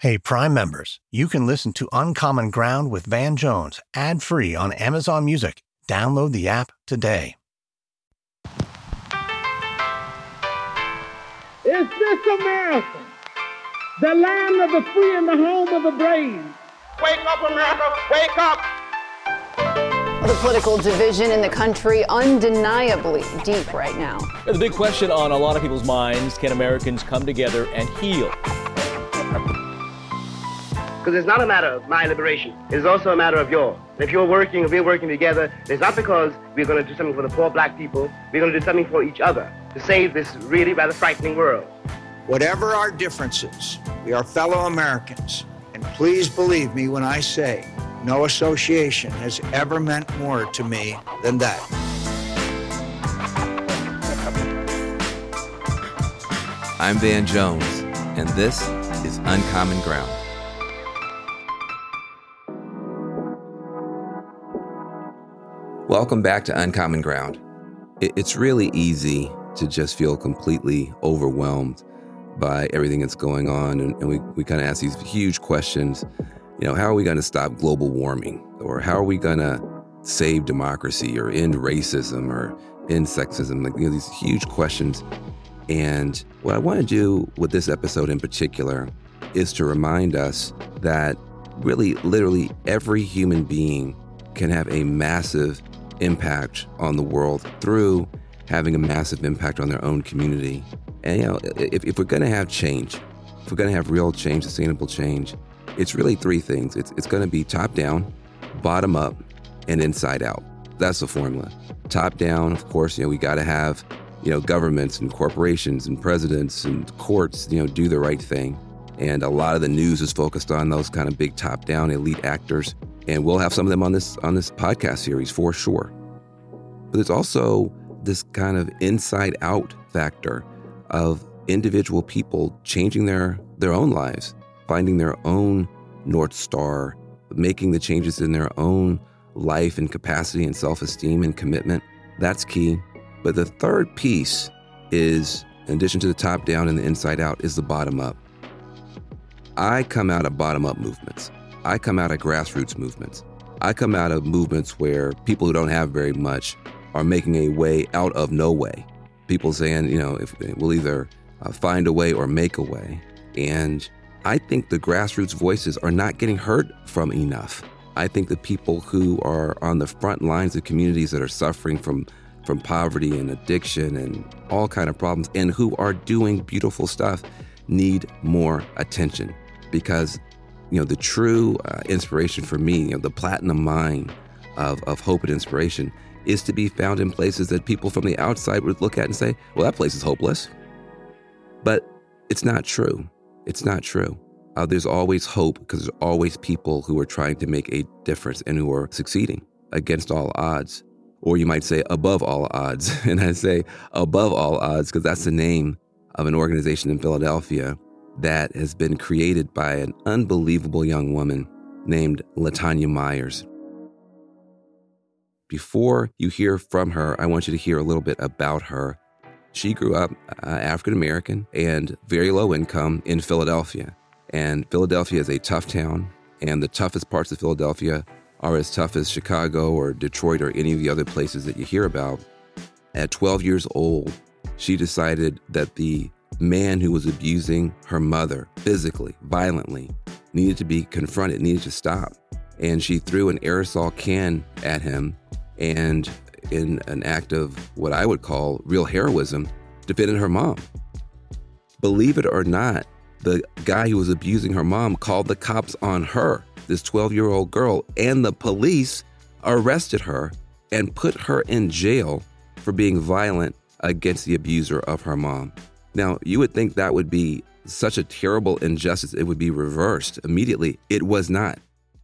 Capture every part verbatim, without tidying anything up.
Hey, Prime members, you can listen to Uncommon Ground with Van Jones ad-free on Amazon Music. Download the app today. Is this America, the land of the free and the home of the brave? Wake up, America, wake up! The political division in the country undeniably deep right now. The big question on a lot of people's minds, can Americans come together and heal? Because it's not a matter of my liberation. It's also a matter of yours. If you're working, if we're working together, it's not because we're going to do something for the poor black people. We're going to do something for each other to save this really rather frightening world. Whatever our differences, we are fellow Americans. And please believe me when I say, no association has ever meant more to me than that. I'm Van Jones, and this is Uncommon Ground. Welcome back to Uncommon Ground. It's really easy to just feel completely overwhelmed by everything that's going on, and, and we, we kind of ask these huge questions. You know, how are we going to stop global warming? Or how are we going to save democracy or end racism or end sexism? Like, you know, these huge questions. And what I want to do with this episode in particular is to remind us that really, literally every human being can have a massive impact on the world through having a massive impact on their own community. And, you know, if, if we're going to have change, if we're going to have real change, sustainable change, it's really three things. It's, it's going to be top down, bottom up, and inside out. That's the formula. Top down, of course, you know, we got to have, you know, governments and corporations and presidents and courts, you know, do the right thing. And a lot of the news is focused on those kind of big top down elite actors. And we'll have some of them on this on this podcast series for sure. But there's also this kind of inside out factor of individual people changing their, their own lives, finding their own North Star, making the changes in their own life and capacity and self-esteem and commitment. That's key. But the third piece is, in addition to the top down and the inside out, is the bottom up. I come out of bottom up movements. I come out of grassroots movements. I come out of movements where people who don't have very much are making a way out of no way. People saying, you know, if we'll either uh, find a way or make a way. And I think the grassroots voices are not getting heard from enough. I think the people who are on the front lines of communities that are suffering from, from poverty and addiction and all kind of problems and who are doing beautiful stuff need more attention. Because, you know, the true uh, inspiration for me, you know, the platinum mine of, of hope and inspiration is to be found in places that people from the outside would look at and say, well, that place is hopeless. But it's not true. It's not true. Uh, there's always hope because there's always people who are trying to make a difference and who are succeeding against all odds. Or you might say above all odds. And I say above all odds because that's the name of an organization in Philadelphia that has been created by an unbelievable young woman named LaTanya Myers. Before you hear from her, I want you to hear a little bit about her. She grew up uh, African-American and very low income in Philadelphia. And Philadelphia is a tough town, and the toughest parts of Philadelphia are as tough as Chicago or Detroit or any of the other places that you hear about. At twelve years old, she decided that the man who was abusing her mother physically, violently, needed to be confronted, needed to stop. And she threw an aerosol can at him and, in an act of what I would call real heroism, defended her mom. Believe it or not, the guy who was abusing her mom called the cops on her, this twelve-year-old girl, and the police arrested her and put her in jail for being violent against the abuser of her mom. Now, you would think that would be such a terrible injustice, it would be reversed immediately. It was not.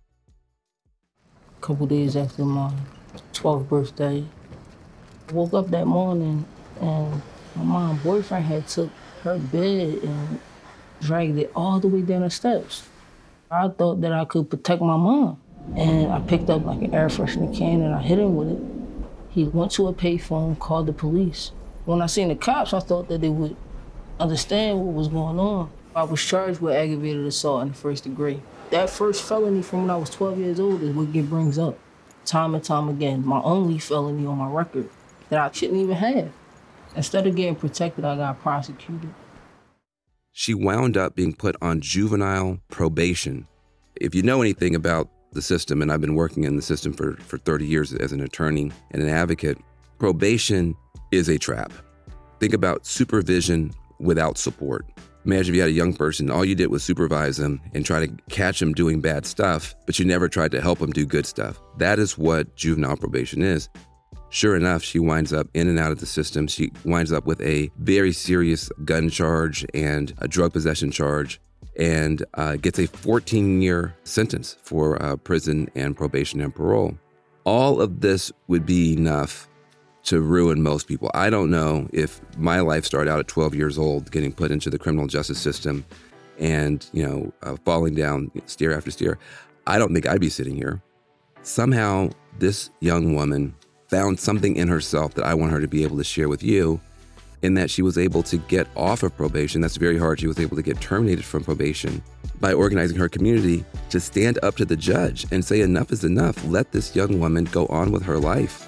A couple days after my twelfth birthday, I woke up that morning and my mom's boyfriend had took her bed and dragged it all the way down the steps. I thought that I could protect my mom. And I picked up like an air freshener can and I hit him with it. He went to a payphone, called the police. When I seen the cops, I thought that they would understand what was going on. I was charged with aggravated assault in the first degree. That first felony from when I was twelve years old is what it brings up. Time and time again, my only felony on my record that I shouldn't even have. Instead of getting protected, I got prosecuted. She wound up being put on juvenile probation. If you know anything about the system, and I've been working in the system for, for thirty years as an attorney and an advocate, probation is a trap. Think about supervision without support. Imagine if you had a young person, all you did was supervise them and try to catch them doing bad stuff, but you never tried to help them do good stuff. That is what juvenile probation is. Sure enough, she winds up in and out of the system. She winds up with a very serious gun charge and a drug possession charge, and uh, gets a fourteen-year sentence for uh, prison and probation and parole. All of this would be enough to ruin most people. I don't know if my life started out at twelve years old, getting put into the criminal justice system and, you know, uh, falling down stair after stair. I don't think I'd be sitting here. Somehow, this young woman found something in herself that I want her to be able to share with you, in that she was able to get off of probation. That's very hard. She was able to get terminated from probation by organizing her community to stand up to the judge and say enough is enough. Let this young woman go on with her life.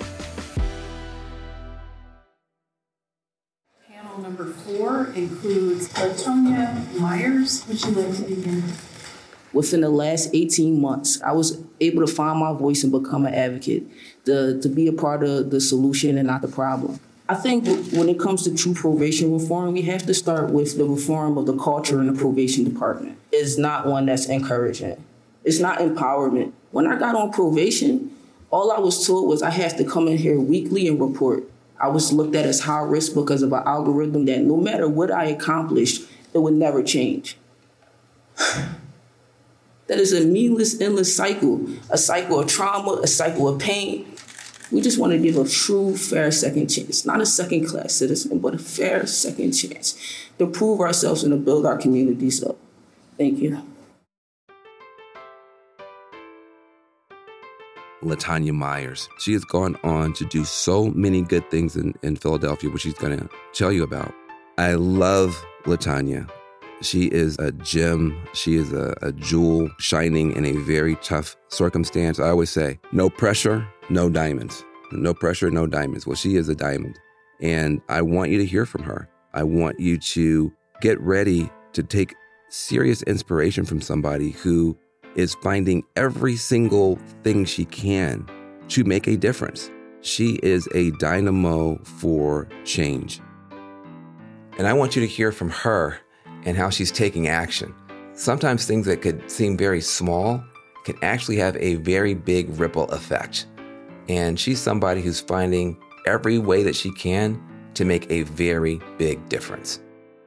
Panel number four includes LaTonya Myers. Would you like to begin? Within the last eighteen months, I was able to find my voice and become an advocate, to, to be a part of the solution and not the problem. I think when it comes to true probation reform, we have to start with the reform of the culture in the probation department. It's not one that's encouraging. It's not empowerment. When I got on probation, all I was told was I have to come in here weekly and report. I was looked at as high risk because of an algorithm that no matter what I accomplished, it would never change. That is a meaningless, endless cycle, a cycle of trauma, a cycle of pain. We just want to give a true, fair second chance, not a second-class citizen, but a fair second chance to prove ourselves and to build our communities up. Thank you. LaTonya Myers. She has gone on to do so many good things in, in Philadelphia, which she's going to tell you about. I love LaTonya. She is a gem. She is a, a jewel shining in a very tough circumstance. I always say, no pressure, no diamonds. No pressure, no diamonds. Well, she is a diamond. And I want you to hear from her. I want you to get ready to take serious inspiration from somebody who is finding every single thing she can to make a difference. She is a dynamo for change. And I want you to hear from her and how she's taking action. Sometimes things that could seem very small can actually have a very big ripple effect. And she's somebody who's finding every way that she can to make a very big difference.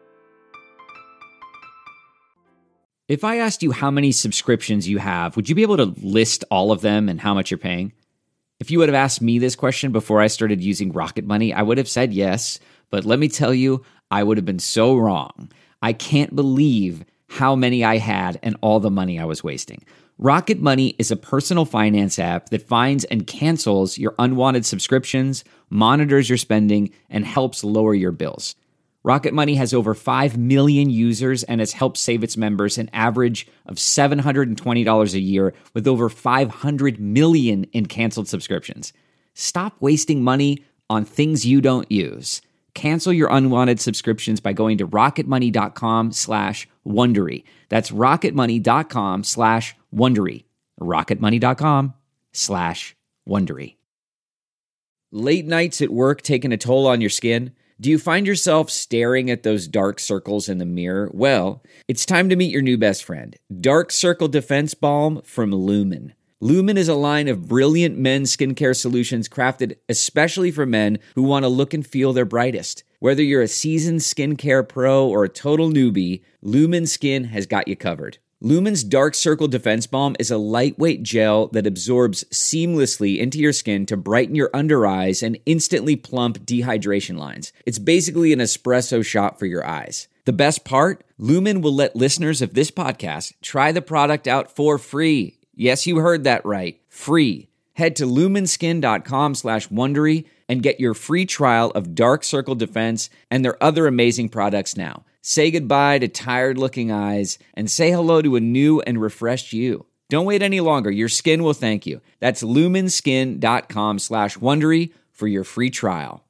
If I asked you how many subscriptions you have, would you be able to list all of them and how much you're paying? If you would have asked me this question before I started using Rocket Money, I would have said yes, but let me tell you, I would have been so wrong. I can't believe how many I had and all the money I was wasting. Rocket Money is a personal finance app that finds and cancels your unwanted subscriptions, monitors your spending, and helps lower your bills. Rocket Money has over five million users and has helped save its members an average of seven hundred twenty dollars a year with over five hundred million in canceled subscriptions. Stop wasting money on things you don't use. Cancel your unwanted subscriptions by going to rocketmoney.com slash Wondery. That's rocketmoney.com slash Wondery. rocketmoney.com slash Wondery. Late nights at work taking a toll on your skin? Do you find yourself staring at those dark circles in the mirror? Well, it's time to meet your new best friend, Dark Circle Defense Balm from Lumen. Lumen is a line of brilliant men's skincare solutions crafted especially for men who want to look and feel their brightest. Whether you're a seasoned skincare pro or a total newbie, Lumen Skin has got you covered. Lumen's Dark Circle Defense Balm is a lightweight gel that absorbs seamlessly into your skin to brighten your under eyes and instantly plump dehydration lines. It's basically an espresso shot for your eyes. The best part? Lumen will let listeners of this podcast try the product out for free. Yes, you heard that right. Free. Head to lumenskin.com slash Wondery and get your free trial of Dark Circle Defense and their other amazing products now. Say goodbye to tired-looking eyes and say hello to a new and refreshed you. Don't wait any longer. Your skin will thank you. That's lumenskin.com slash Wondery for your free trial.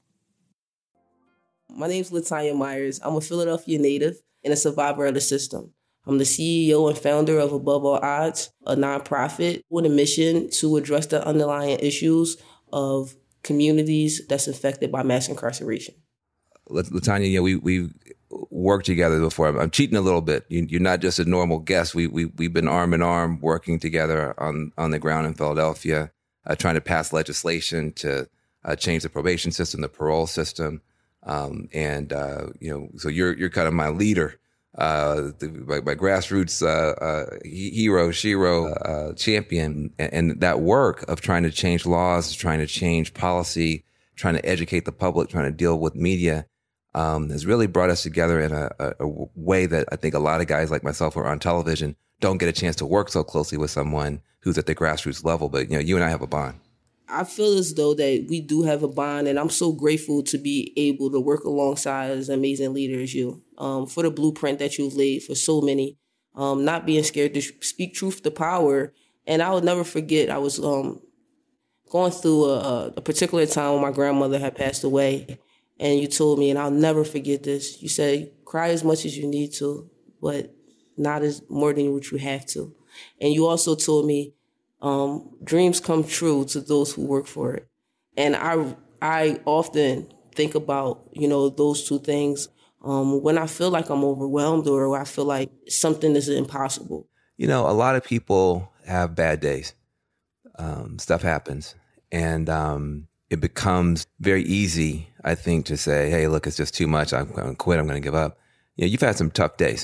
My name's Latanya Myers. I'm a Philadelphia native and a survivor of the system. I'm the C E O and founder of Above All Odds, a nonprofit with a mission to address the underlying issues of communities that's affected by mass incarceration. Latanya, yeah, we we worked together before. I'm, I'm cheating a little bit. You, you're not just a normal guest. We we we've been arm in arm working together on on the ground in Philadelphia, uh, trying to pass legislation to uh, change the probation system, the parole system, um, and uh, you know, so you're you're kind of my leader, uh, the, my, my grassroots uh, uh, hero, shero, uh, champion, and, and that work of trying to change laws, trying to change policy, trying to educate the public, trying to deal with media. Um, has really brought us together in a, a, a way that I think a lot of guys like myself who are on television don't get a chance to work so closely with someone who's at the grassroots level. But, you know, you and I have a bond. I feel as though that we do have a bond, and I'm so grateful to be able to work alongside as an amazing leader as you, um, for the blueprint that you've laid for so many, um, not being scared to speak truth to power. And I will never forget, I was um, going through a, a particular time when my grandmother had passed away. And you told me, and I'll never forget this, you said, cry as much as you need to, but not as more than what you have to. And you also told me, um, dreams come true to those who work for it. And I I often think about, you know, those two things um, when I feel like I'm overwhelmed or I feel like something is impossible. You know, a lot of people have bad days. Um, stuff happens. And um, it becomes very easy, I think, to say, hey, look, it's just too much. I'm going to quit. I'm going to give up. You know, you've had some tough days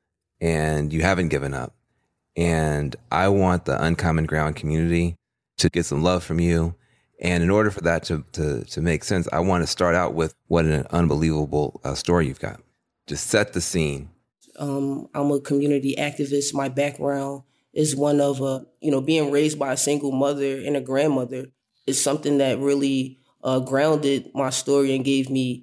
and you haven't given up. And I want the Uncommon Ground community to get some love from you. And in order for that to, to, to make sense, I want to start out with what an unbelievable uh, story you've got. Just set the scene. Um, I'm a community activist. My background is one of, uh, you know, being raised by a single mother and a grandmother. Is something that really uh, grounded my story and gave me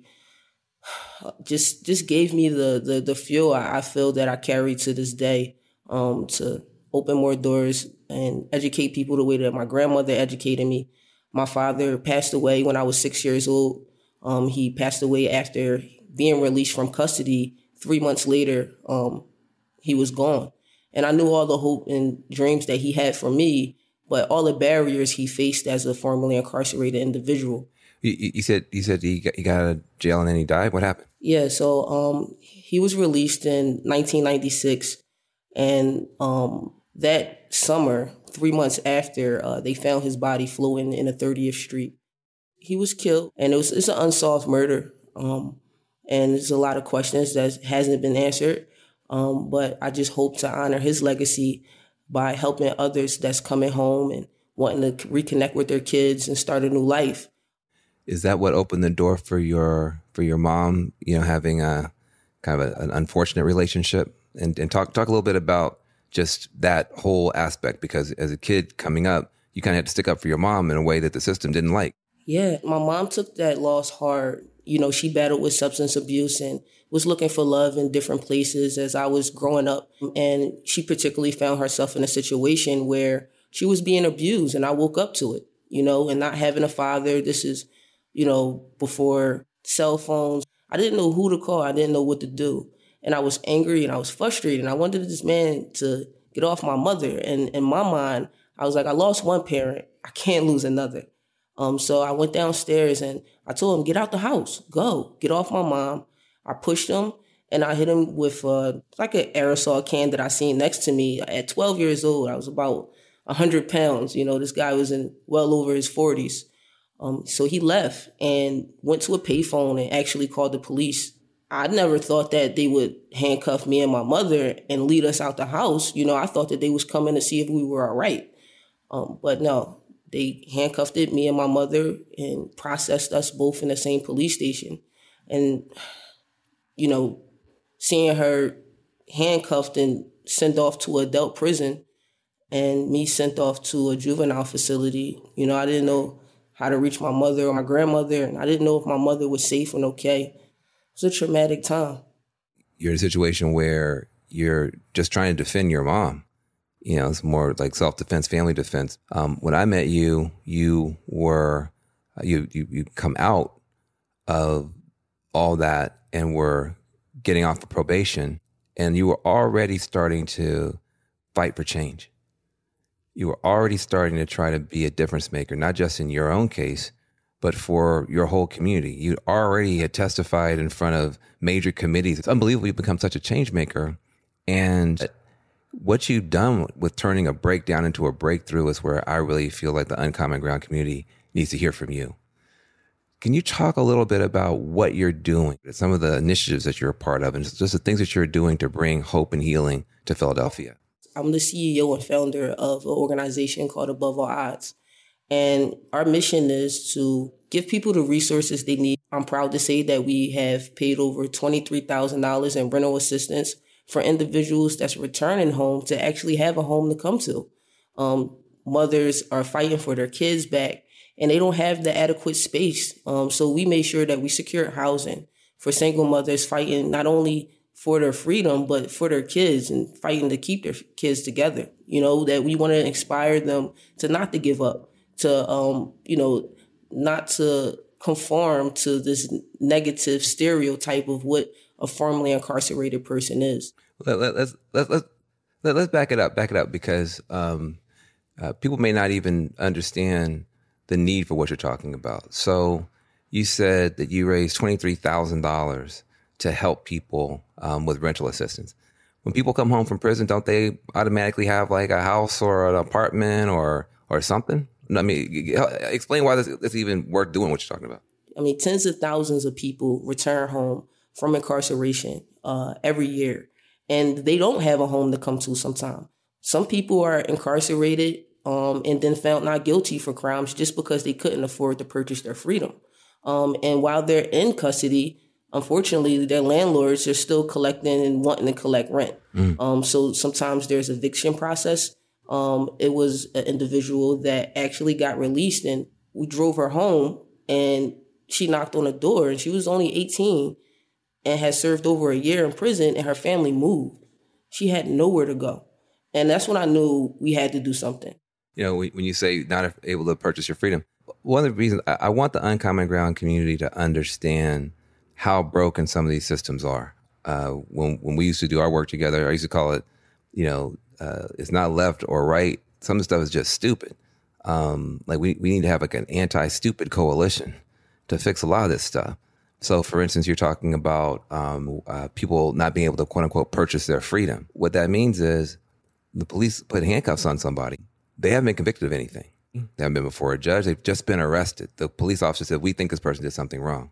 just just gave me the the, the fuel I, I feel that I carry to this day um, to open more doors and educate people the way that my grandmother educated me. My father passed away when I was six years old. Um, he passed away after being released from custody. Three months later, um, he was gone. And I knew all the hope and dreams that he had for me, but all the barriers he faced as a formerly incarcerated individual. You, you said you said he got, he got out of jail and then he died. What happened? Yeah, so um, he was released in nineteen ninety-six, and um, that summer, three months after, uh, they found his body floating in a thirtieth Street. He was killed, and it was it's an unsolved murder, um, and there's a lot of questions that hasn't been answered. Um, but I just hope to honor his legacy by helping others that's coming home and wanting to reconnect with their kids and start a new life. Is that what opened the door for your for your mom, you know, having a kind of a, an unfortunate relationship? And, and talk talk a little bit about just that whole aspect, because as a kid coming up, you kind of had to stick up for your mom in a way that the system didn't like. Yeah, my mom took that loss hard. You know, she battled with substance abuse and was looking for love in different places as I was growing up. And she particularly found herself in a situation where she was being abused, and I woke up to it, you know, and not having a father. This is, you know, before cell phones. I didn't know who to call. I didn't know what to do. And I was angry and I was frustrated. And I wanted this man to get off my mother. And in my mind, I was like, I lost one parent. I can't lose another. Um, so I went downstairs and I told him, get out the house, go, get off my mom. I pushed him and I hit him with uh, like an aerosol can that I seen next to me. At twelve years old, I was about one hundred pounds. You know, this guy was in well over his forties. Um, so he left and went to a payphone and actually called the police. I never thought that they would handcuff me and my mother and lead us out the house. You know, I thought that they was coming to see if we were all right. Um, but no. They handcuffed it, me and my mother, and processed us both in the same police station. And, you know, seeing her handcuffed and sent off to adult prison and me sent off to a juvenile facility, you know, I didn't know how to reach my mother or my grandmother, and I didn't know if my mother was safe and okay. It was a traumatic time. you're in a situation where you're just trying to defend your mom. You know, it's more like self-defense, family defense. Um, when I met you, you were, you, you, you come out of all that and were getting off of probation, and you were already starting to fight for change. You were already starting to try to be a difference maker, not just in your own case, but for your whole community. You already had testified in front of major committees. It's unbelievable you've become such a change maker. And what you've done with turning a breakdown into a breakthrough is where I really feel like the Uncommon Ground community needs to hear from you. Can you talk a little bit about what you're doing, some of the initiatives that you're a part of, and just the things that you're doing to bring hope and healing to Philadelphia? I'm the C E O and founder of an organization called Above All Odds. And our mission is to give people the resources they need. I'm proud to say that we have paid over twenty-three thousand dollars in rental assistance for individuals that's returning home to actually have a home to come to. Um, mothers are fighting for their kids back, and they don't have the adequate space. Um, so we made sure that we secured housing for single mothers fighting not only for their freedom, but for their kids and fighting to keep their kids together. You know, that we want to inspire them to not to give up, to, um, you know, not to conform to this negative stereotype of what a formerly incarcerated person is. Let, let, let's, let, let, let, let's back it up, back it up, because um, uh, people may not even understand the need for what you're talking about. So you said that you raised twenty-three thousand dollars to help people um, with rental assistance. When people come home from prison, don't they automatically have like a house or an apartment or or something? I mean, explain why this, it's even worth doing what you're talking about. I mean, tens of thousands of people return home from incarceration uh, every year, and they don't have a home to come to sometimes. Some people are incarcerated um, and then found not guilty for crimes just because they couldn't afford to purchase their freedom. Um, and while they're in custody, unfortunately, their landlords are still collecting and wanting to collect rent. Mm. Um, so sometimes there's eviction process. Um, it was an individual that actually got released, and we drove her home, and she knocked on the door, and she was only eighteen and had served over a year in prison, and her family moved. She had nowhere to go. And that's when I knew we had to do something. You know, when you say not able to purchase your freedom, one of the reasons I want the Uncommon Ground community to understand how broken some of these systems are. Uh, when when we used to do our work together, I used to call it, you know, uh, it's not left or right. Some of the stuff is just stupid. Um, like we, we need to have like an anti-stupid coalition to fix a lot of this stuff. So, for instance, you're talking about um, uh, people not being able to, quote unquote, purchase their freedom. What that means is the police put handcuffs on somebody. They haven't been convicted of anything. They haven't been before a judge. They've just been arrested. The police officer said, we think this person did something wrong.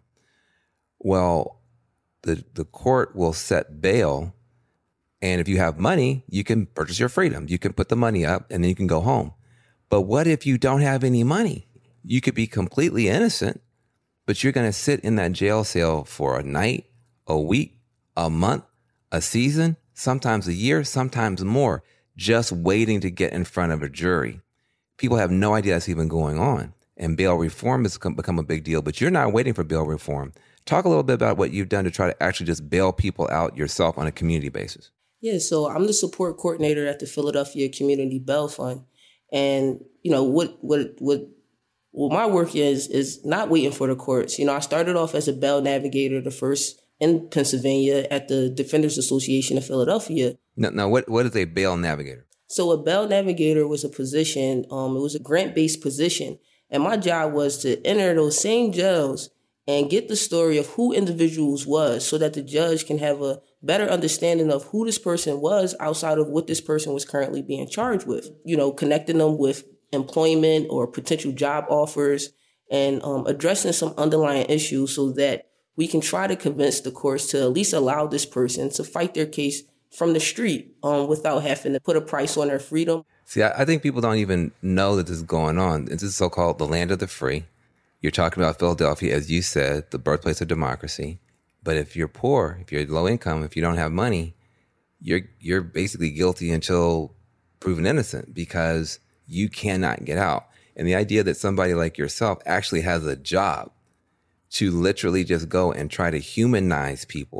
Well, the the court will set bail, and if you have money, you can purchase your freedom. You can put the money up, and then you can go home. But what if you don't have any money? You could be completely innocent, but you're going to sit in that jail cell for a night, a week, a month, a season, sometimes a year, sometimes more, just waiting to get in front of a jury. People have no idea that's even going on. And bail reform has become a big deal, but you're not waiting for bail reform. Talk a little bit about what you've done to try to actually just bail people out yourself on a community basis. Yeah, so I'm the support coordinator at the Philadelphia Community Bail Fund. And, you know, what what what what my work is, is not waiting for the courts. You know, I started off as a bail navigator, the first in Pennsylvania at the Defenders Association of Philadelphia. Now, now what, what is a bail navigator? So a bail navigator was a position, um, it was a grant-based position. And my job was to enter those same jails and get the story of who individuals was so that the judge can have a better understanding of who this person was outside of what this person was currently being charged with. You know, connecting them with employment or potential job offers and um, addressing some underlying issues so that we can try to convince the courts to at least allow this person to fight their case from the street um, without having to put a price on their freedom. See, I, I think people don't even know that this is going on. This is so-called the land of the free. You're talking about Philadelphia, as you said, the birthplace of democracy. But if you're poor, if you're low income, if you don't have money, you're you're basically guilty until proven innocent because you cannot get out. And the idea that somebody like yourself actually has a job to literally just go and try to humanize people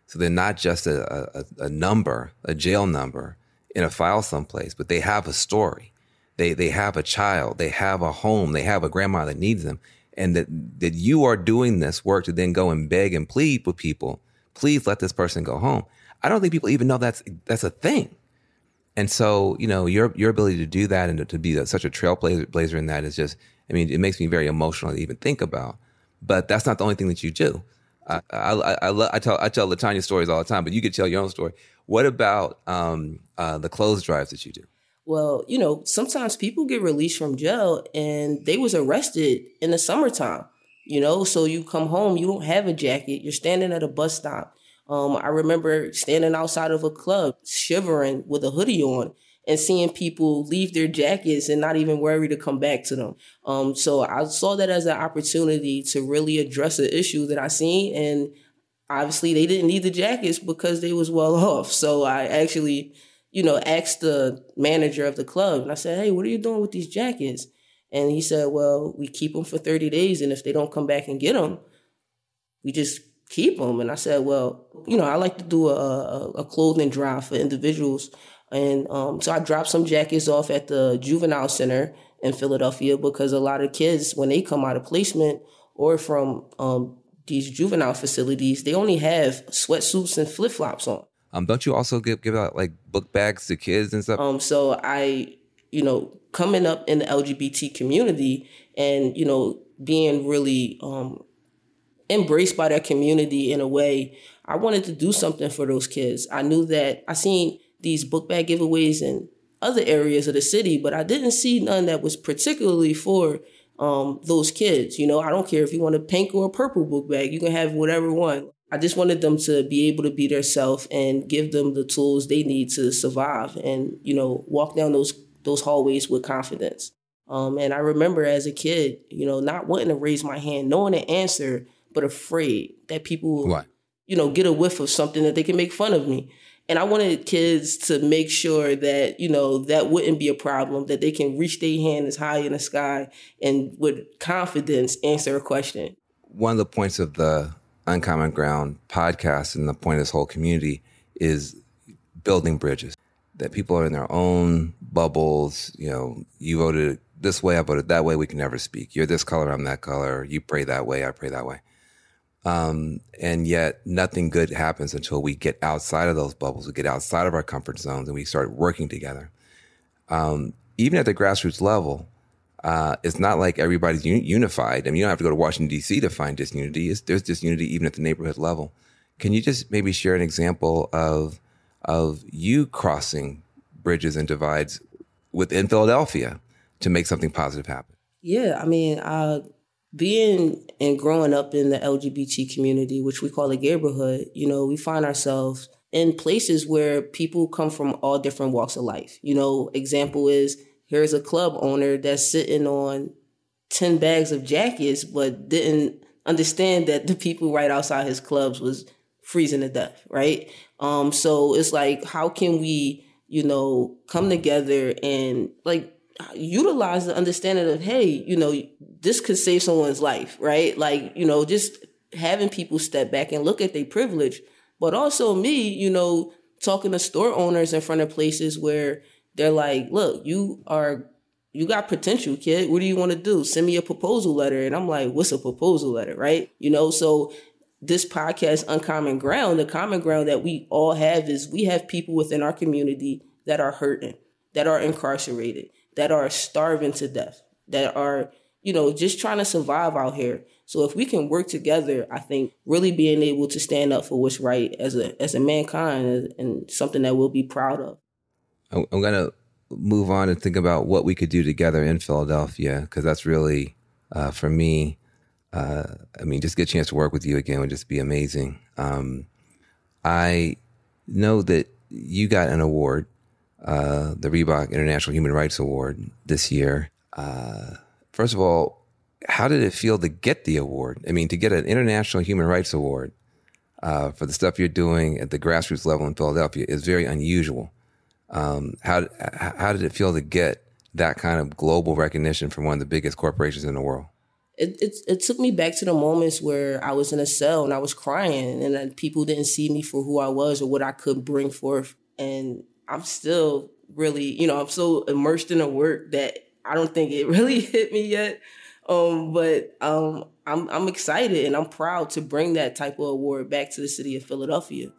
So they're not just a, a, a number, a jail number in a file someplace, but they have a story. They they have a child. They have a home. They have a grandma that needs them. And that, that you are doing this work to then go and beg and plead with people, please let this person go home. I don't think people even know that's that's a thing. And so, you know, your your ability to do that and to, to be a, such a trailblazer blazer in that is just, I mean, it makes me very emotional to even think about. But that's not the only thing that you do. I I I, I, lo- I tell I tell LaTanya stories all the time, but you could tell your own story. What about um, uh, the clothes drives that you do? Well, you know, sometimes people get released from jail and they was arrested in the summertime, you know, so you come home, you don't have a jacket, you're standing at a bus stop. Um, I remember standing outside of a club, shivering with a hoodie on and seeing people leave their jackets and not even worry to come back to them. Um, so I saw that as an opportunity to really address an issue that I seen. And obviously they didn't need the jackets because they was well off. So I actually, you know, asked the manager of the club and I said, hey, what are you doing with these jackets? And he said, well, we keep them for thirty days. And if they don't come back and get them, we just keep them. And I said, well, you know, I like to do a, a, a clothing drive for individuals. And um, so I dropped some jackets off at the juvenile center in Philadelphia because a lot of kids, when they come out of placement or from um, these juvenile facilities, they only have sweatsuits and flip-flops on. Um, don't you also give, give out like book bags to kids and stuff? Um, so I, you know, coming up in the L G B T community and, you know, being really um, embraced by that community in a way, I wanted to do something for those kids. I knew that I seen these book bag giveaways in other areas of the city, but I didn't see none that was particularly for um, those kids. You know, I don't care if you want a pink or a purple book bag, you can have whatever one. I just wanted them to be able to be their self and give them the tools they need to survive and, you know, walk down those those hallways with confidence. Um, and I remember as a kid, you know, not wanting to raise my hand, knowing the answer, but afraid that people, What? you know, get a whiff of something that they can make fun of me. And I wanted kids to make sure that, you know, that wouldn't be a problem, that they can reach their hand as high in the sky and with confidence answer a question. One of the points of the Uncommon Ground podcast and the point of this whole community is building bridges, that people are in their own bubbles. You know, you voted this way, I voted that way. We can never speak. You're this color, I'm that color. You pray that way, I pray that way. Um, and yet nothing good happens until we get outside of those bubbles. We get outside of our comfort zones and we start working together. Um, even at the grassroots level, Uh, it's not like everybody's un- unified. I mean, you don't have to go to Washington, D C to find disunity. It's, there's disunity even at the neighborhood level. Can you just maybe share an example of of you crossing bridges and divides within Philadelphia to make something positive happen? Yeah, I mean, uh, being and growing up in the L G B T community, which we call the neighborhood, you know, we find ourselves in places where people come from all different walks of life. You know, example is, here's a club owner that's sitting on ten bags of jackets, but didn't understand that the people right outside his clubs was freezing to death, right? Um, so it's like, how can we, you know, come together and like utilize the understanding of, hey, you know, this could save someone's life, right? Like, you know, just having people step back and look at their privilege, but also me, you know, talking to store owners in front of places where they're like, look, you are, you got potential, kid. What do you want to do? Send me a proposal letter. And I'm like, what's a proposal letter, right? You know, so this podcast, Uncommon Ground, the common ground that we all have is we have people within our community that are hurting, that are incarcerated, that are starving to death, that are, you know, just trying to survive out here. So if we can work together, I think really being able to stand up for what's right as a as a mankind and something that we'll be proud of. I'm going to move on and think about what we could do together in Philadelphia, because that's really, uh, for me, uh, I mean, just get a chance to work with you again would just be amazing. Um, I know that you got an award, uh, the Reebok International Human Rights Award this year. Uh, first of all, how did it feel to get the award? I mean, to get an International Human Rights Award uh, for the stuff you're doing at the grassroots level in Philadelphia is very unusual. Um, how how did it feel to get that kind of global recognition from one of the biggest corporations in the world? it, it it took me back to the moments where I was in a cell and I was crying and then people didn't see me for who I was or what I could bring forth. And I'm still really, you know, I'm so immersed in the work that I don't think it really hit me yet. Um, but um, I'm I'm excited and I'm proud to bring that type of award back to the city of Philadelphia.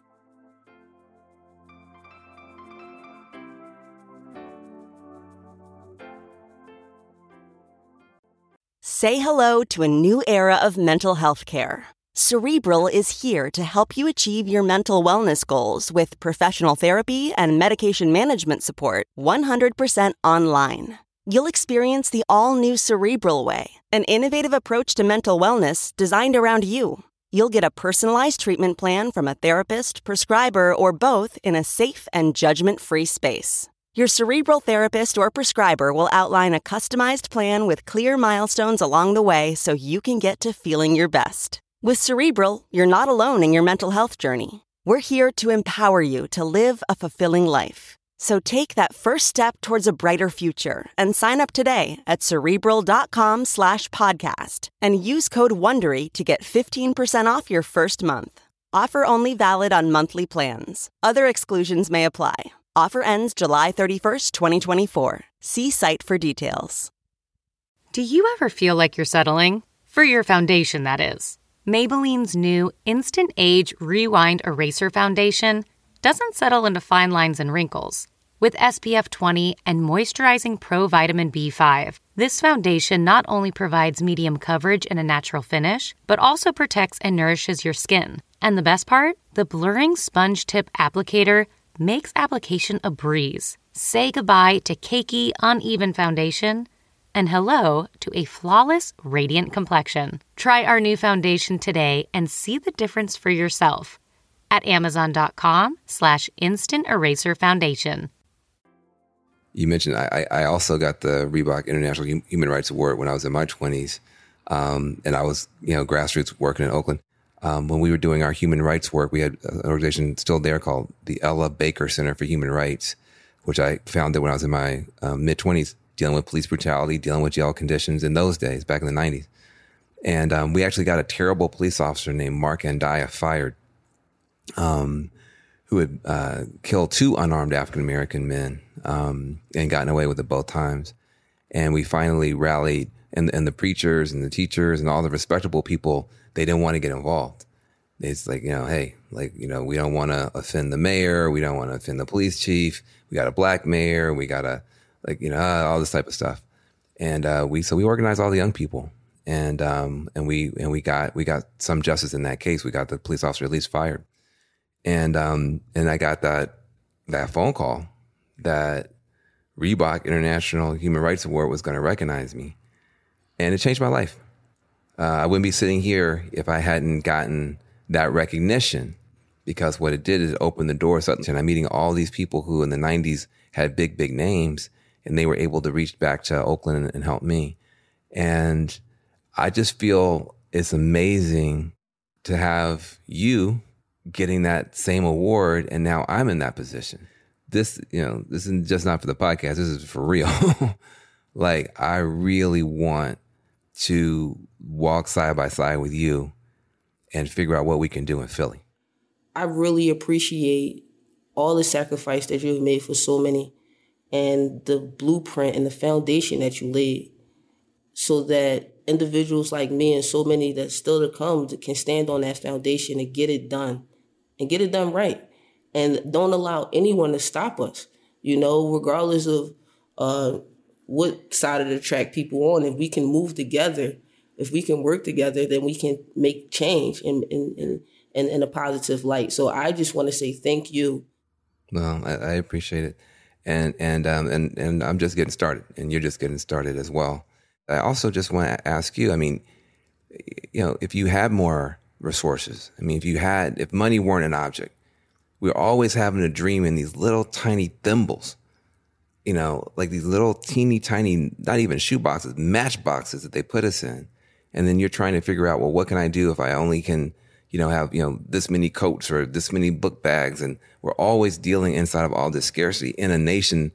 Say hello to a new era of mental health care. Cerebral is here to help you achieve your mental wellness goals with professional therapy and medication management support one hundred percent online. You'll experience the all-new Cerebral Way, an innovative approach to mental wellness designed around you. You'll get a personalized treatment plan from a therapist, prescriber, or both in a safe and judgment-free space. Your Cerebral therapist or prescriber will outline a customized plan with clear milestones along the way so you can get to feeling your best. With Cerebral, you're not alone in your mental health journey. We're here to empower you to live a fulfilling life. So take that first step towards a brighter future and sign up today at Cerebral.com slash podcast and use code WONDERY to get fifteen percent off your first month. Offer only valid on monthly plans. Other exclusions may apply. Offer ends July thirty-first, twenty twenty-four. See site for details. Do you ever feel like you're settling? For your foundation, that is. Maybelline's new Instant Age Rewind Eraser Foundation doesn't settle into fine lines and wrinkles. With S P F twenty and moisturizing Pro Vitamin B five, this foundation not only provides medium coverage and a natural finish, but also protects and nourishes your skin. And the best part? The blurring sponge tip applicator makes application a breeze. Say goodbye to cakey, uneven foundation and hello to a flawless, radiant complexion. Try our new foundation today and see the difference for yourself at amazon.com slash instant eraser foundation. You mentioned I, I also got the Reebok International Human Rights Award when I was in my twenties, um, and I was, you know, grassroots working in Oakland. Um, when we were doing our human rights work, we had an organization still there called the Ella Baker Center for Human Rights, which I founded when I was in my um, mid-twenties, dealing with police brutality, dealing with jail conditions in those days, back in the nineties. And um, we actually got a terrible police officer named Mark Andaya fired, um, who had uh, killed two unarmed African-American men um, and gotten away with it both times. And we finally rallied, and, and the preachers and the teachers and all the respectable people, they didn't want to get involved. It's like, you know, hey, like, you know, we don't want to offend the mayor. We don't want to offend the police chief. We got a black mayor. We got a, like, you know, all this type of stuff. And uh, we, so we organized all the young people, and um, and we and we got we got some justice in that case. We got the police officer at least fired, and um, and I got that that phone call that Reebok International Human Rights Award was going to recognize me, and it changed my life. Uh, I wouldn't be sitting here if I hadn't gotten that recognition, because what it did is it opened the doors up, and I'm meeting all these people who in the nineties had big, big names, and they were able to reach back to Oakland and, and help me. And I just feel it's amazing to have you getting that same award, and now I'm in that position. This, you know, this is just not for the podcast. This is for real. Like, I really want to walk side by side with you and figure out what we can do in Philly. I really appreciate all the sacrifice that you've made for so many, and the blueprint and the foundation that you laid, so that individuals like me and so many that still to come can stand on that foundation and get it done and get it done right. And don't allow anyone to stop us, you know, regardless of uh, what side of the track people on. If we can move together, if we can work together, then we can make change in in, in, in, in a positive light. So I just want to say thank you. Well, I, I appreciate it. And and um and, and I'm just getting started, and you're just getting started as well. I also just want to ask you, I mean, you know, if you had more resources, I mean, if you had, if money weren't an object, we're always having a dream in these little tiny thimbles, you know, like these little teeny tiny, not even shoe boxes, match boxes that they put us in. And then you're trying to figure out, well, what can I do if I only can, you know, have, you know, this many coats or this many book bags? And we're always dealing inside of all this scarcity in a nation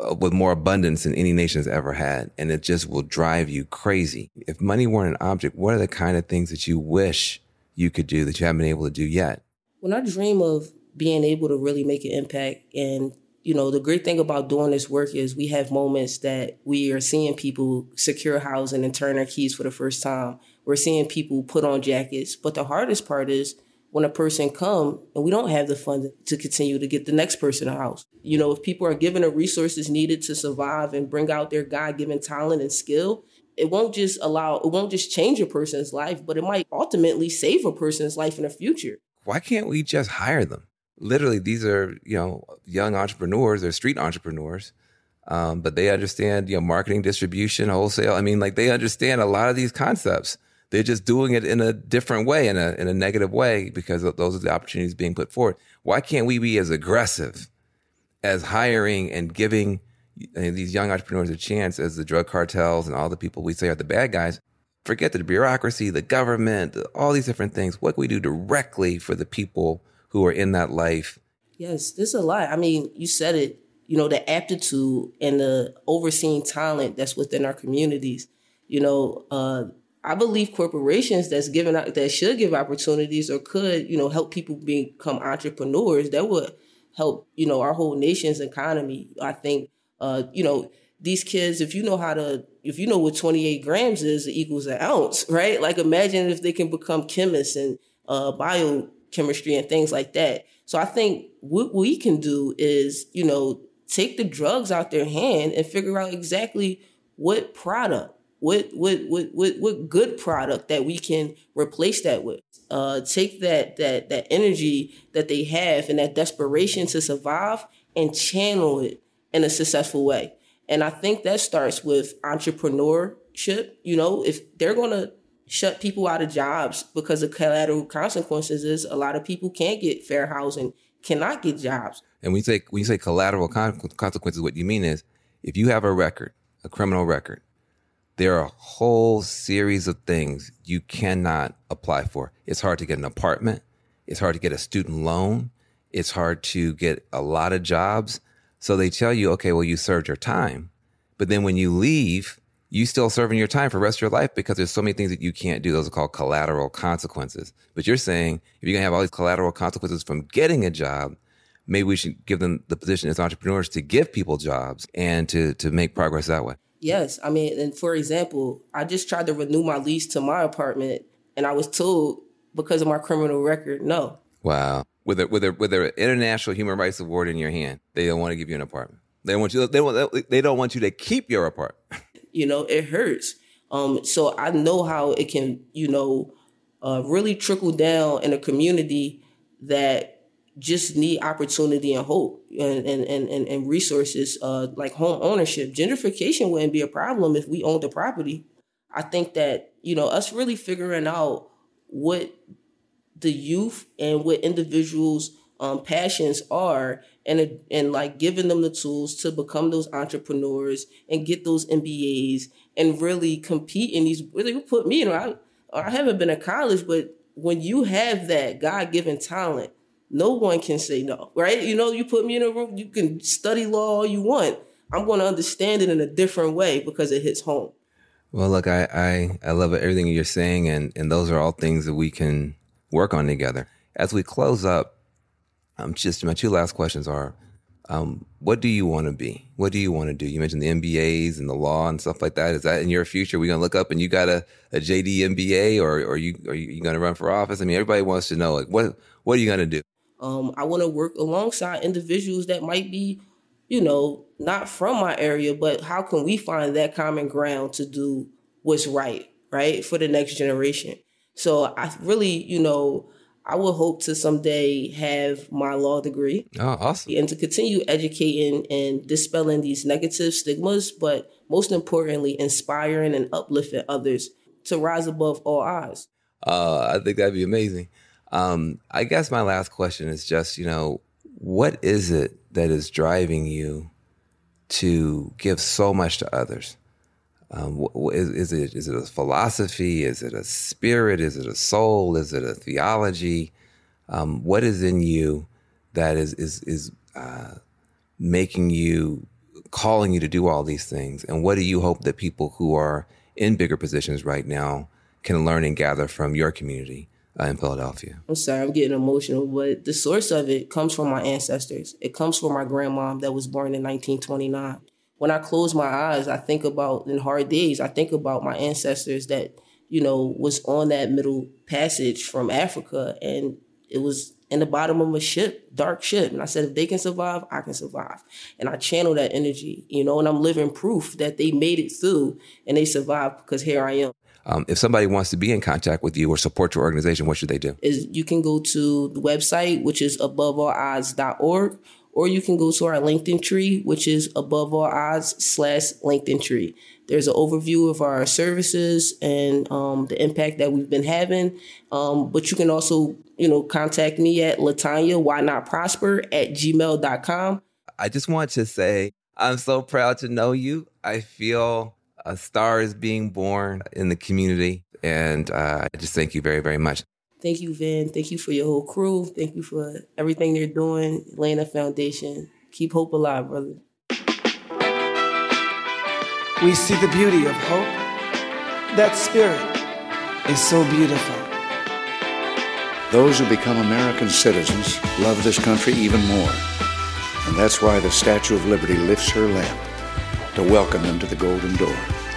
with more abundance than any nation has ever had. And it just will drive you crazy. If money weren't an object, what are the kind of things that you wish you could do that you haven't been able to do yet? When I dream of being able to really make an impact, and, you know, the great thing about doing this work is we have moments that we are seeing people secure housing and turn their keys for the first time. We're seeing people put on jackets. But the hardest part is when a person come and we don't have the funding to continue to get the next person a house. You know, if people are given the resources needed to survive and bring out their God-given talent and skill, it won't just allow, it won't just change a person's life, but it might ultimately save a person's life in the future. Why can't we just hire them? Literally, these are, you know, young entrepreneurs, they're street entrepreneurs, um, but they understand, you know, marketing, distribution, wholesale. I mean, like they understand a lot of these concepts. They're just doing it in a different way, in a in a negative way, because those are the opportunities being put forward. Why can't we be as aggressive as hiring and giving these young entrepreneurs a chance as the drug cartels and all the people we say are the bad guys? Forget the bureaucracy, the government, all these different things. What can we do directly for the people who are in that life? Yes, there's a lot. I mean, you said it, you know, the aptitude and the overseeing talent that's within our communities. You know, uh, I believe corporations that's given out, that should give opportunities or could, you know, help people become entrepreneurs, that would help, you know, our whole nation's economy. I think, uh, you know, these kids, if you know how to, if you know what twenty-eight grams is, it equals an ounce, right? Like imagine if they can become chemists and uh, biochemistry and things like that. So I think what we can do is, you know, take the drugs out their hand and figure out exactly what product, what what what what, what good product that we can replace that with. Uh, take that that that energy that they have and that desperation to survive and channel it in a successful way. And I think that starts with entrepreneurship. You know, if they're going to shut people out of jobs because of collateral consequences, is a lot of people can't get fair housing, cannot get jobs. And when you say, when you say collateral con- consequences, what you mean is if you have a record, a criminal record, there are a whole series of things you cannot apply for. It's hard to get an apartment. It's hard to get a student loan. It's hard to get a lot of jobs. So they tell you, okay, well, you served your time. But then when you leave, you still serving your time for the rest of your life because there's so many things that you can't do. Those are called collateral consequences. But you're saying if you're going to have all these collateral consequences from getting a job, maybe we should give them the position as entrepreneurs to give people jobs and to, to make progress that way. Yes. I mean, and for example, I just tried to renew my lease to my apartment and I was told because of my criminal record, no. Wow. With a, with a, with an international human rights award in your hand, they don't want to give you an apartment. They don't want you. They want. They don't want you to keep your apartment. You know, it hurts. Um, so I know how it can, you know, uh, really trickle down in a community that just need opportunity and hope and and and, and resources, uh, like home ownership. Gentrification wouldn't be a problem if we owned the property. I think that, you know, us really figuring out what the youth and what individuals' um, passions are, and and like giving them the tools to become those entrepreneurs and get those M B As and really compete in these. Really put me, you know, I, I haven't been to college, but when you have that God-given talent, no one can say no, right? You know, you put me in a room, you can study law all you want. I'm going to understand it in a different way because it hits home. Well, look, I I, I love everything you're saying, and and those are all things that we can work on together. As we close up, um, just my two last questions are, um, what do you want to be? What do you want to do? You mentioned the M B As and the law and stuff like that. Is that in your future? Are we going to look up and you got a, a J D M B A, or, or are you are you going to run for office? I mean, everybody wants to know, like, what what are you going to do? Um, I want to work alongside individuals that might be, you know, not from my area, but how can we find that common ground to do what's right, right, for the next generation? So I really, you know, I would hope to someday have my law degree. Oh, awesome. And to continue educating and dispelling these negative stigmas, but most importantly, inspiring and uplifting others to rise above all odds. Uh, I think that'd be amazing. Um, I guess my last question is just, you know, what is it that is driving you to give so much to others? Um, is, is it is it a philosophy? Is it a spirit? Is it a soul? Is it a theology? Um, what is in you that is is is uh, making you calling you to do all these things? And what do you hope that people who are in bigger positions right now can learn and gather from your community uh, in Philadelphia? I'm sorry, I'm getting emotional, but the source of it comes from my ancestors. It comes from my grandmom that was born in nineteen twenty-nine. When I close my eyes, I think about, in hard days, I think about my ancestors that, you know, was on that middle passage from Africa, and it was in the bottom of a ship, dark ship. And I said, if they can survive, I can survive. And I channel that energy, you know, and I'm living proof that they made it through and they survived because here I am. Um, if somebody wants to be in contact with you or support your organization, what should they do? Is you can go to the website, which is above all odds dot org, or you can go to our LinkedIn tree, which is above all odds slash LinkedIn tree. There's an overview of our services and um, the impact that we've been having. Um, but you can also, you know, contact me at Latanya, why not prosper at gmail dot com. I just want to say, I'm so proud to know you. I feel a star is being born in the community. And uh, I just thank you very, very much. Thank you, Van. Thank you for your whole crew. Thank you for everything they're doing, laying a foundation. Keep hope alive, brother. We see the beauty of hope. That spirit is so beautiful. Those who become American citizens love this country even more. And that's why the Statue of Liberty lifts her lamp to welcome them to the Golden Door.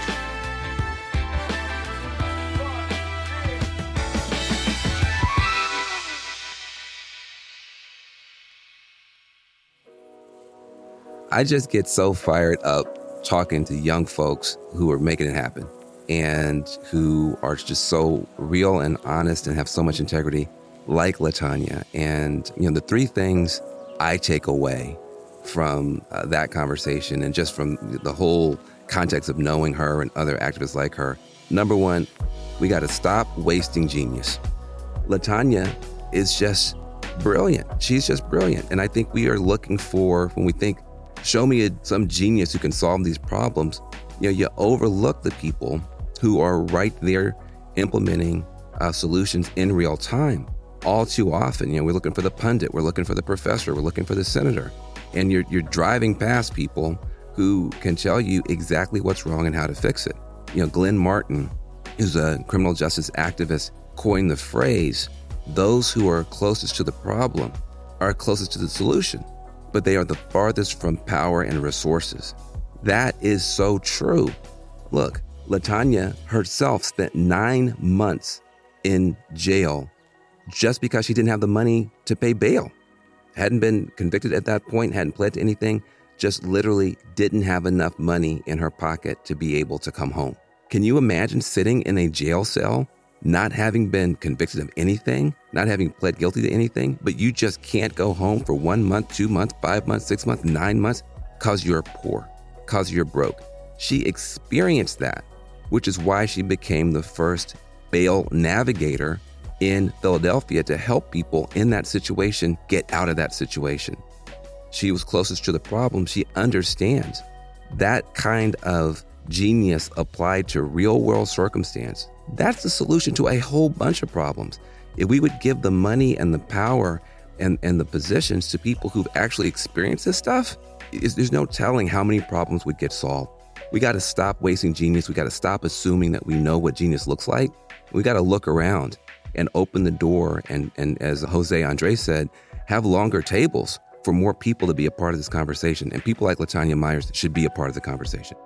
I just get so fired up talking to young folks who are making it happen and who are just so real and honest and have so much integrity, like Latanya. And, you know, the three things I take away from uh, that conversation and just from the whole context of knowing her and other activists like her. Number one, we got to stop wasting genius. Latanya is just brilliant. She's just brilliant. And I think we are looking for, when we think, show me a, some genius who can solve these problems, you know, you overlook the people who are right there implementing uh, solutions in real time. All too often, you know, we're looking for the pundit, we're looking for the professor, we're looking for the senator. And you're you're driving past people who can tell you exactly what's wrong and how to fix it. You know, Glenn Martin, who's a criminal justice activist, coined the phrase, those who are closest to the problem are closest to the solution, but they are the farthest from power and resources. That is so true. Look, Latanya herself spent nine months in jail just because she didn't have the money to pay bail. Hadn't been convicted at that point, hadn't pled to anything, just literally didn't have enough money in her pocket to be able to come home. Can you imagine sitting in a jail cell, not having been convicted of anything, not having pled guilty to anything, but you just can't go home for one month, two months, five months, six months, nine months, because you're poor, because you're broke. She experienced that, which is why she became the first bail navigator in Philadelphia to help people in that situation get out of that situation. She was closest to the problem. She understands that kind of genius applied to real world circumstance. That's the solution to a whole bunch of problems. If we would give the money and the power and, and the positions to people who've actually experienced this stuff, there's no telling how many problems would get solved. We got to stop wasting genius. We got to stop assuming that we know what genius looks like. We got to look around and open the door. And, and as Jose Andres said, have longer tables for more people to be a part of this conversation. And people like Latanya Myers should be a part of the conversation.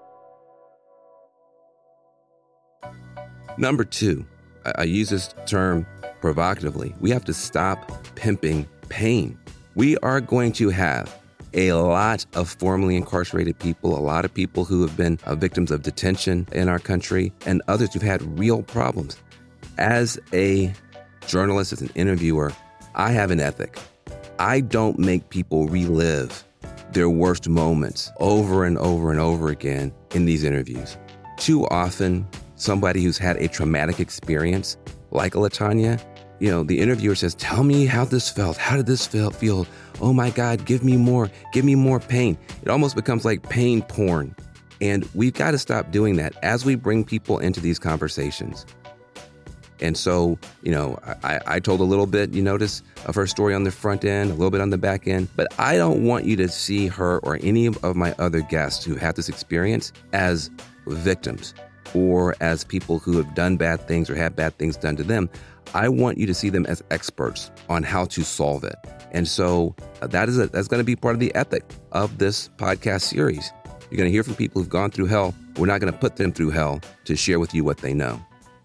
Number two, I, I use this term provocatively. We have to stop pimping pain. We are going to have a lot of formerly incarcerated people, a lot of people who have been uh, victims of detention in our country, and others who've had real problems. As a journalist, as an interviewer, I have an ethic. I don't make people relive their worst moments over and over and over again in these interviews. Too often, somebody who's had a traumatic experience, like a Latanya, you know, the interviewer says, tell me how this felt. How did this feel? feel? Oh my God, give me more, give me more pain. It almost becomes like pain porn. And we've got to stop doing that as we bring people into these conversations. And so, you know, I, I told a little bit, you notice, of her story on the front end, a little bit on the back end, but I don't want you to see her or any of my other guests who had this experience as victims or as people who have done bad things or had bad things done to them. I want you to see them as experts on how to solve it. And so uh, that is a, that's going to be part of the ethic of this podcast series. You're going to hear from people who've gone through hell. We're not going to put them through hell to share with you what they know.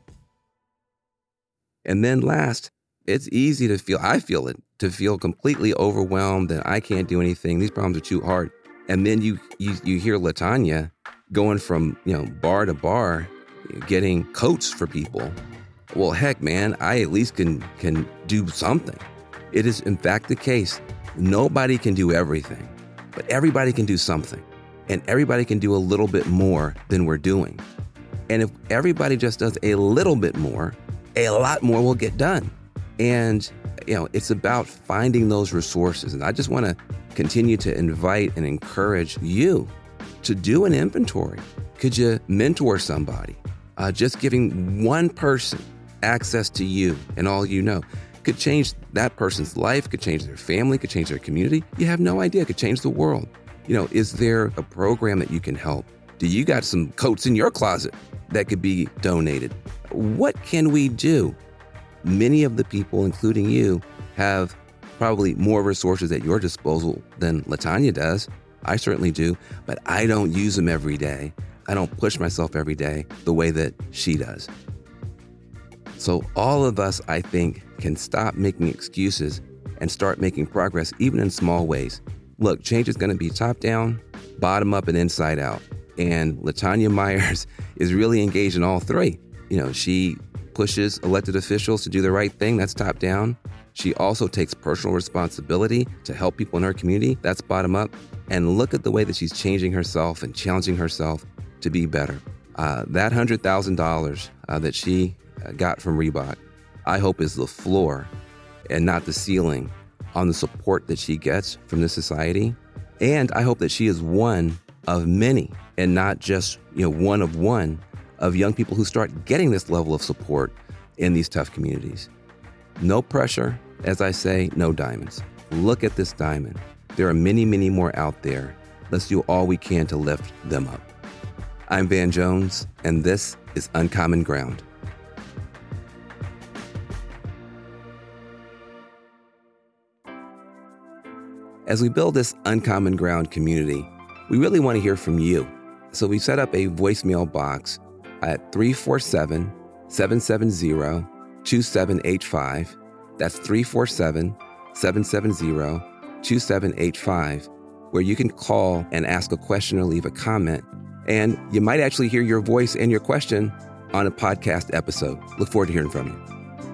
And then last, it's easy to feel, I feel it, to feel completely overwhelmed that I can't do anything. These problems are too hard. And then you you, you hear LaTanya going from, you know, bar to bar, getting coats for people. Well, heck, man, I at least can can do something. It is, in fact, the case. Nobody can do everything, but everybody can do something. And everybody can do a little bit more than we're doing. And if everybody just does a little bit more, a lot more will get done. And, you know, it's about finding those resources. And I just want to continue to invite and encourage you to do an inventory. Could you mentor somebody? Uh, just giving one person access to you and all you know could change that person's life, could change their family, could change their community. You have no idea. It could change the world. You know, is there a program that you can help? Do you got some coats in your closet that could be donated? What can we do? Many of the people, including you, have probably more resources at your disposal than LaTanya does. I certainly do, but I don't use them every day. I don't push myself every day the way that she does. So all of us, I think, can stop making excuses and start making progress, even in small ways. Look, change is going to be top down, bottom up, and inside out. And LaTanya Myers is really engaged in all three. You know, she pushes elected officials to do the right thing. That's top down. She also takes personal responsibility to help people in her community. That's bottom up. And look at the way that she's changing herself and challenging herself to be better. Uh, that one hundred thousand dollars uh, that she got from Reebok, I hope is the floor and not the ceiling on the support that she gets from this society. And I hope that she is one of many and not just, you know, one of one of young people who start getting this level of support in these tough communities. No pressure, as I say, no diamonds. Look at this diamond. There are many, many more out there. Let's do all we can to lift them up. I'm Van Jones, and this is Uncommon Ground. As we build this Uncommon Ground community, we really want to hear from you. So we set up a voicemail box at three four seven, seven seven zero, two seven eight five. That's three four seven, seven seven zero, two seven eight five, where you can call and ask a question or leave a comment. And you might actually hear your voice and your question on a podcast episode. Look forward to hearing from you.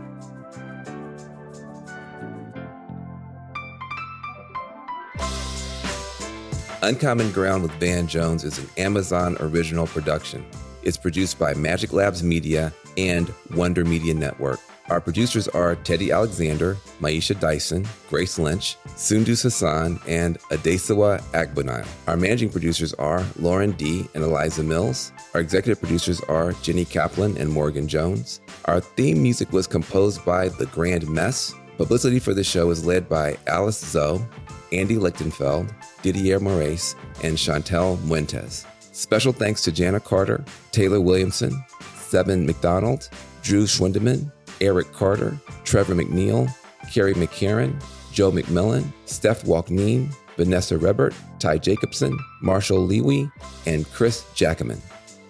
Uncommon Ground with Van Jones is an Amazon original production. It's produced by Magic Labs Media and Wonder Media Network. Our producers are Teddy Alexander, Maisha Dyson, Grace Lynch, Sundus Hassan, and Adesawa Agbonile. Our managing producers are Lauren D. and Eliza Mills. Our executive producers are Jenny Kaplan and Morgan Jones. Our theme music was composed by The Grand Mess. Publicity for the show is led by Alice Zoe, Andy Lichtenfeld, Didier Moraes, and Chantel Muentes. Special thanks to Jana Carter, Taylor Williamson, Seven McDonald, Drew Schwindeman, Eric Carter, Trevor McNeil, Carrie McCarran, Joe McMillan, Steph Walkneen, Vanessa Rebert, Ty Jacobson, Marshall Lewy, and Chris Jackaman.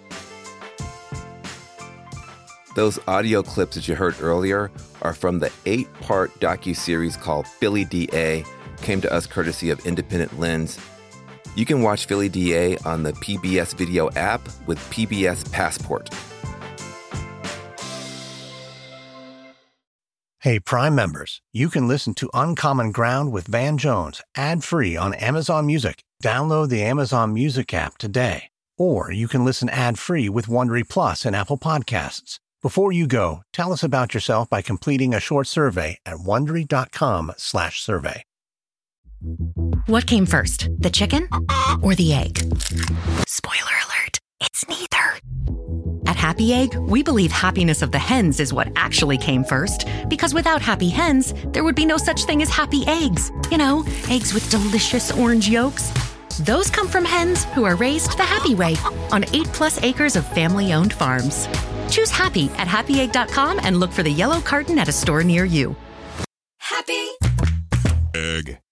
Those audio clips that you heard earlier are from the eight-part docuseries called Philly D A, came to us courtesy of Independent Lens. You can watch Philly D A on the P B S Video app with P B S Passport. Hey, Prime members, you can listen to Uncommon Ground with Van Jones ad-free on Amazon Music. Download the Amazon Music app today. Or you can listen ad-free with Wondery Plus and Apple Podcasts. Before you go, tell us about yourself by completing a short survey at Wondery.com slash survey. What came first, the chicken or the egg? Spoiler alert, it's neither. At Happy Egg, we believe happiness of the hens is what actually came first, because without happy hens, there would be no such thing as happy eggs. You know, eggs with delicious orange yolks. Those come from hens who are raised the happy way on eight plus acres of family-owned farms. Choose happy at happy egg dot com and look for the yellow carton at a store near you. Happy Egg.